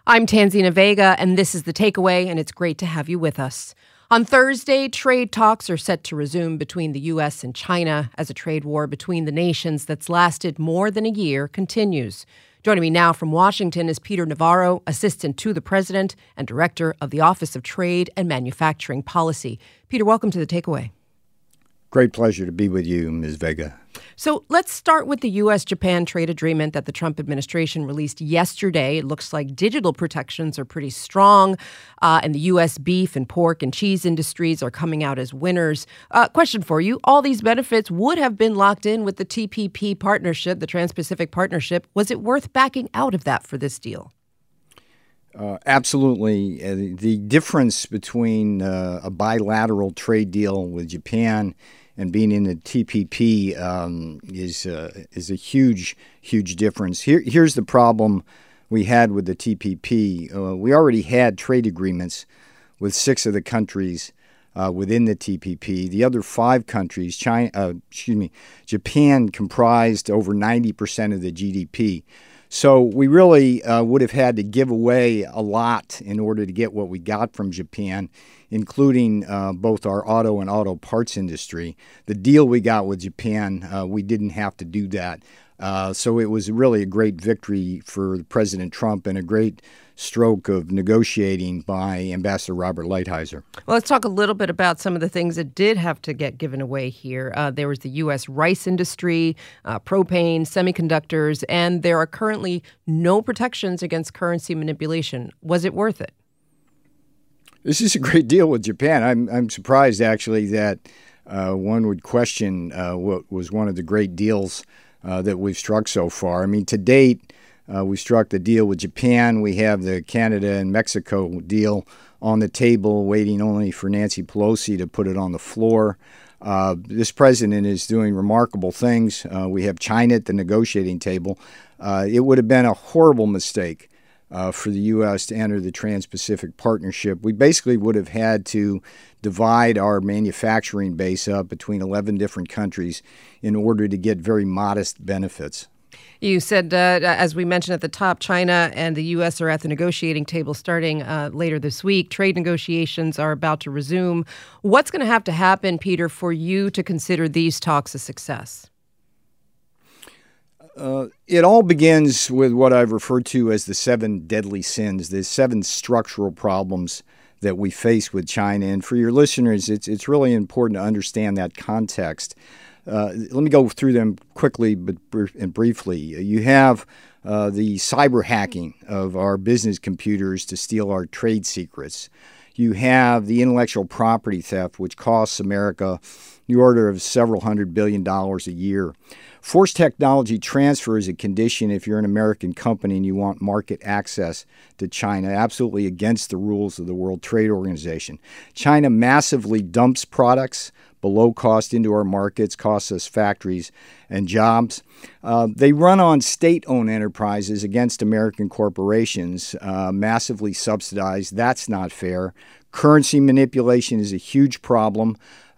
I'm Tanzina Vega, and this is The Takeaway, and it's great to have you with us. On Thursday, trade talks are set to resume between the U.S. and China as a trade war between the nations that's lasted more than a year continues. Joining me now from Washington is Peter Navarro, Assistant to the President and Director of the Office of Trade and Manufacturing Policy. Peter, welcome to The Takeaway. Great pleasure to be with you, Ms. Vega. So let's start with the U.S.-Japan trade agreement that the Trump administration released yesterday. It looks like digital protections are pretty strong, and the U.S. beef and pork and cheese industries are coming out as winners. Question for you. All these benefits would have been locked in with the TPP partnership, the Trans-Pacific Partnership. Was it worth backing out of that for this deal? Absolutely. The difference between a bilateral trade deal with Japan and being in the TPP is a huge, huge difference. Here's the problem we had with the TPP. We already had trade agreements with 6 of the countries within the TPP. The other 5 countries, Japan comprised over 90% of the GDP. So we really would have had to give away a lot in order to get what we got from Japan, including both our auto and auto parts industry. The deal we got with Japan, we didn't have to do that. So it was really a great victory for President Trump and a great stroke of negotiating by Ambassador Robert Lighthizer. Well, let's talk a little bit about some of the things that did have to get given away here. There was the U.S. rice industry, propane, semiconductors, and there are currently no protections against currency manipulation. Was it worth it? This is a great deal with Japan. I'm surprised, actually, that one would question what was one of the great deals that we've struck so far. I mean, to date, we struck the deal with Japan. We have the Canada and Mexico deal on the table, waiting only for Nancy Pelosi to put it on the floor. This president is doing remarkable things. We have China at the negotiating table. It would have been a horrible mistake for the U.S. to enter the Trans-Pacific Partnership. We basically would have had to divide our manufacturing base up between 11 different countries in order to get very modest benefits. You said, as we mentioned at the top, China and the U.S. are at the negotiating table starting later this week. Trade negotiations are about to resume. What's going to happen, Peter, for you to consider these talks a success? It all begins with what I've referred to as the 7 deadly sins, the 7 structural problems that we face with China. And for your listeners, it's really important to understand that context. Let me go through them quickly and briefly. You have the cyber hacking of our business computers to steal our trade secrets. You have the intellectual property theft, which costs America the order of several $100 billion a year. Forced technology transfer is a condition if you're an American company and you want market access to China, absolutely against the rules of the World Trade Organization. China massively dumps products below cost into our markets, costs us factories and jobs. They run on state-owned enterprises against American corporations, massively subsidized. That's not fair. Currency manipulation is a huge problem.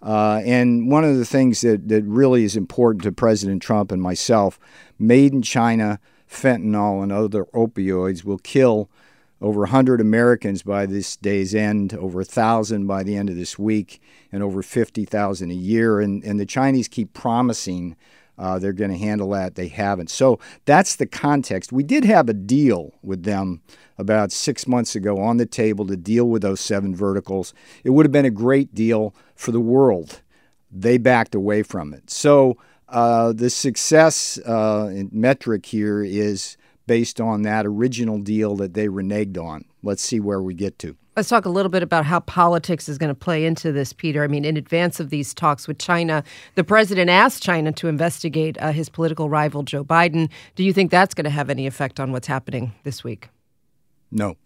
And one of the things that really is important to President Trump and myself, made in China fentanyl and other opioids will kill over 100 Americans by this day's end, over 1,000 by the end of this week, and over 50,000 a year. And the Chinese keep promising they're going to handle that. They haven't. So that's the context. We did have a deal with them about 6 months ago on the table to deal with those 7 verticals. It would have been a great deal for the world. They backed away from it. So the success metric here is based on that original deal that they reneged on. Let's see where we get to. Let's talk a little bit about how politics is going to play into this, Peter. I mean, in advance of these talks with China, the president asked China to investigate his political rival, Joe Biden. Do you think that's going to have any effect on what's happening this week? No.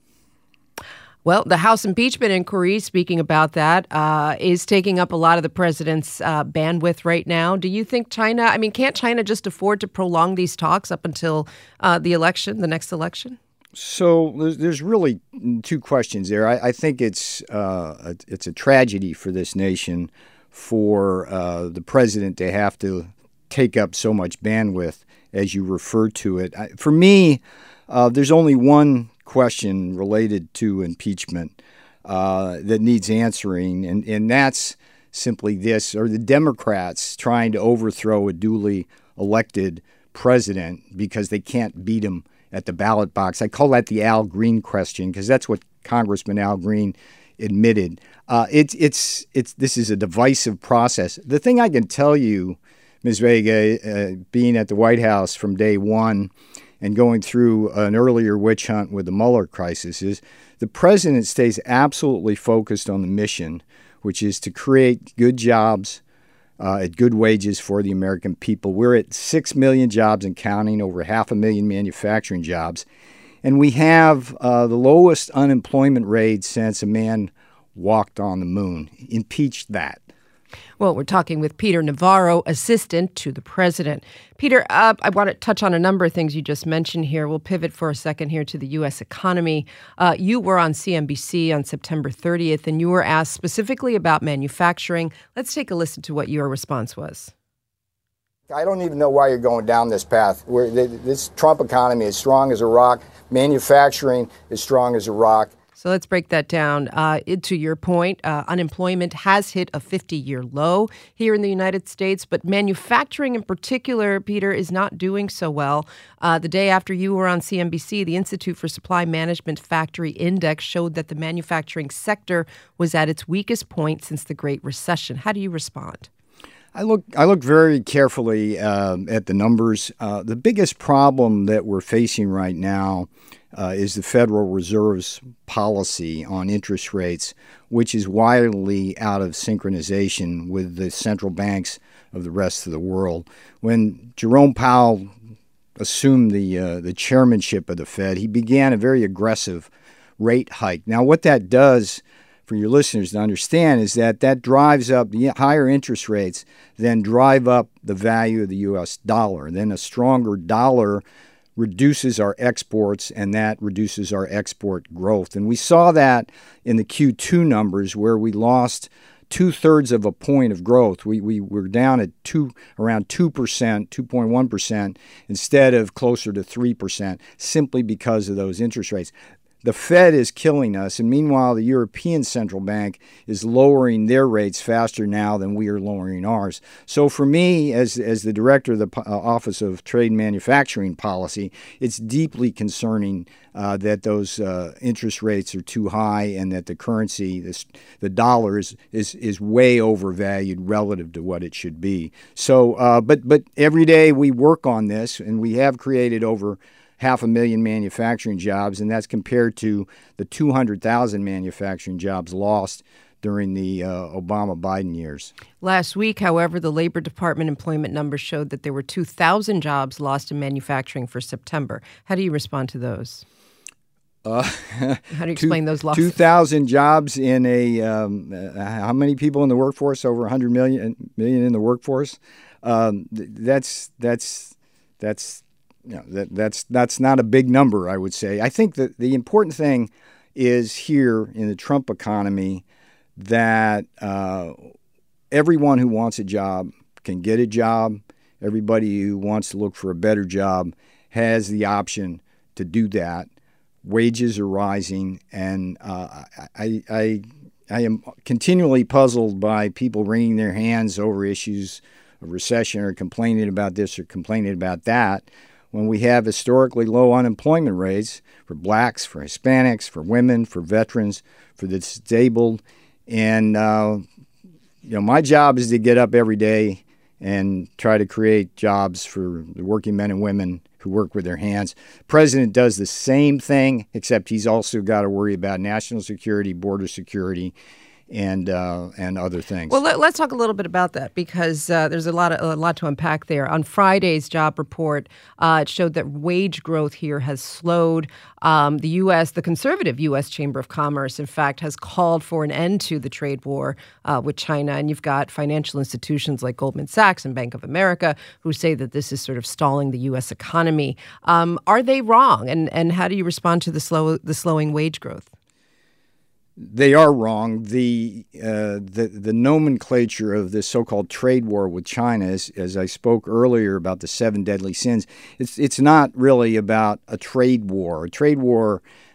Well, the House impeachment inquiry, speaking about that, is taking up a lot of the president's bandwidth right now. Do you think can't China just afford to prolong these talks up until the election, the next election? So there's really 2 questions there. I think it's a tragedy for this nation for the president to have to take up so much bandwidth as you refer to it. For me, there's only one question related to impeachment that needs answering, and that's simply this: are the Democrats trying to overthrow a duly elected president because they can't beat him at the ballot box? I call that the Al Green question, because that's what Congressman Al Green admitted. This is a divisive process. The thing I can tell you, Ms. Vega, being at the White House from day one and going through an earlier witch hunt with the Mueller crisis, is the president stays absolutely focused on the mission, which is to create good jobs at good wages for the American people. We're at 6 million jobs and counting, over 500,000 manufacturing jobs. And we have the lowest unemployment rate since a man walked on the moon. Impeach that. Well, we're talking with Peter Navarro, assistant to the president. Peter, I want to touch on a number of things you just mentioned here. We'll pivot for a second here to the U.S. economy. You were on CNBC on September 30th, and you were asked specifically about manufacturing. Let's take a listen to what your response was. I don't even know why you're going down this path. This Trump economy is strong as a rock. Manufacturing is strong as a rock. So let's break that down. To your point, unemployment has hit a 50-year low here in the United States, but manufacturing in particular, Peter, is not doing so well. The day after you were on CNBC, the Institute for Supply Management Factory Index showed that the manufacturing sector was at its weakest point since the Great Recession. How do you respond? I look very carefully at the numbers. The biggest problem that we're facing right now is the Federal Reserve's policy on interest rates, which is wildly out of synchronization with the central banks of the rest of the world. When Jerome Powell assumed the chairmanship of the Fed, he began a very aggressive rate hike. Now, what that does, for your listeners to understand, is that drives up the higher interest rates, then drive up the value of the U.S. dollar. Then a stronger dollar reduces our exports, and that reduces our export growth. And we saw that in the Q2 numbers, where we lost 2/3 of a point of growth. We were down at around 2%, 2.1%, instead of closer to 3%, simply because of those interest rates. The Fed is killing us, and meanwhile, the European Central Bank is lowering their rates faster now than we are lowering ours. So for me, as the director of the Office of Trade and Manufacturing Policy, it's deeply concerning that those interest rates are too high, and that the currency, the dollar, is way overvalued relative to what it should be. So, but every day we work on this, and we have created over 500,000 manufacturing jobs, and that's compared to the 200,000 manufacturing jobs lost during the Obama-Biden years. Last week, however, the Labor Department employment numbers showed that there were 2,000 jobs lost in manufacturing for September. How do you respond to those? How do you explain those losses? 2,000 jobs in how many people in the workforce? Over 100 million in the workforce. That's not a big number, I would say. I think that the important thing is here in the Trump economy that everyone who wants a job can get a job. Everybody who wants to look for a better job has the option to do that. Wages are rising, and I am continually puzzled by people wringing their hands over issues of recession, or complaining about this or complaining about that, when we have historically low unemployment rates for blacks, for Hispanics, for women, for veterans, for the disabled. And, my job is to get up every day and try to create jobs for the working men and women who work with their hands. The president does the same thing, except he's also got to worry about national security, border security, and other things. Well, let's talk a little bit about that, because there's a lot to unpack there. On Friday's job report, it showed that wage growth here has slowed. The conservative U.S. Chamber of Commerce, in fact, has called for an end to the trade war with China. And you've got financial institutions like Goldman Sachs and Bank of America who say that this is sort of stalling the U.S. economy. Are they wrong? And how do you respond to the slowing wage growth? They are wrong. The nomenclature of this so-called trade war with China, as I spoke earlier about the 7 deadly sins, it's not really about a trade war. A trade war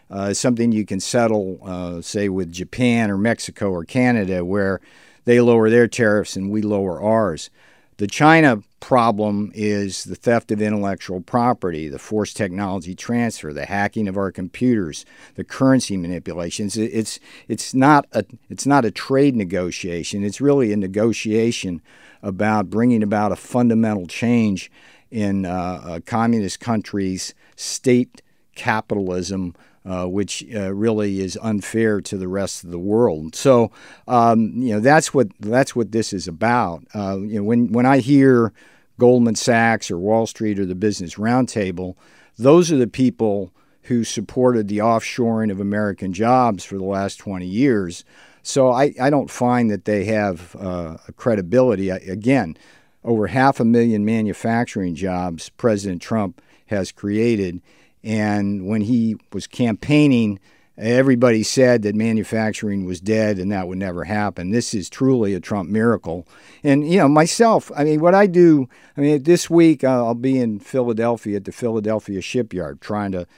something you can settle, say, with Japan or Mexico or Canada, where they lower their tariffs and we lower ours. The China problem is the theft of intellectual property, the forced technology transfer, the hacking of our computers, the currency manipulations. It's not a trade negotiation. It's really a negotiation about bringing about a fundamental change in communist countries' state capitalism, which really is unfair to the rest of the world. So, that's what this is about. When I hear Goldman Sachs or Wall Street or the Business Roundtable, those are the people who supported the offshoring of American jobs for the last 20 years. So I don't find that they have a credibility. Again, over 500,000 manufacturing jobs President Trump has created. And when he was campaigning, everybody said that manufacturing was dead and that would never happen. This is truly a Trump miracle. And, myself, what I do, this week I'll be in Philadelphia at the Philadelphia shipyard trying to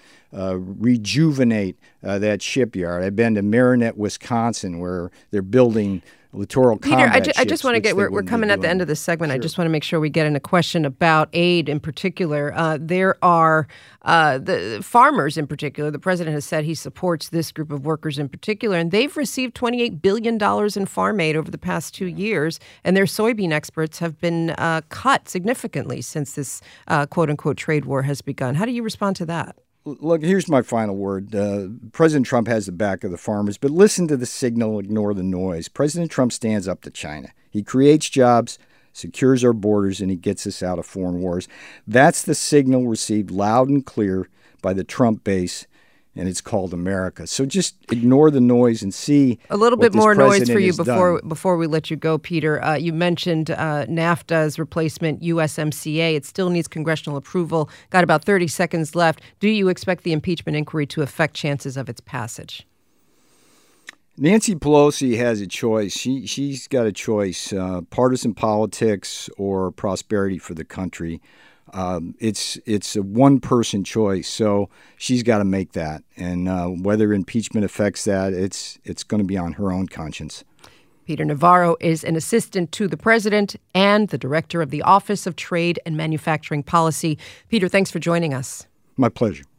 rejuvenate that shipyard. I've been to Marinette, Wisconsin, where they're building littoral combat Peter, I just want to get, we're coming at the end of this segment. Sure. I just want to make sure we get in a question about aid in particular. There are the farmers in particular. The president has said he supports this group of workers in particular, and they've received $28 billion in farm aid over the past 2 years, and their soybean exports have been cut significantly since this quote-unquote trade war has begun. How do you respond to that? Look, here's my final word. President Trump has the back of the farmers, but listen to the signal, ignore the noise. President Trump stands up to China. He creates jobs, secures our borders, and he gets us out of foreign wars. That's the signal received loud and clear by the Trump base, and it's called America. So just ignore the noise and see a little bit more noise for you before we let you go, Peter. You mentioned NAFTA's replacement, USMCA. It still needs congressional approval. Got about 30 seconds left. Do you expect the impeachment inquiry to affect chances of its passage? Nancy Pelosi has a choice. She's got a choice, partisan politics or prosperity for the country. It's a one-person choice, so she's got to make that. And whether impeachment affects that, it's going to be on her own conscience. Peter Navarro is an assistant to the president and the director of the Office of Trade and Manufacturing Policy. Peter, thanks for joining us. My pleasure.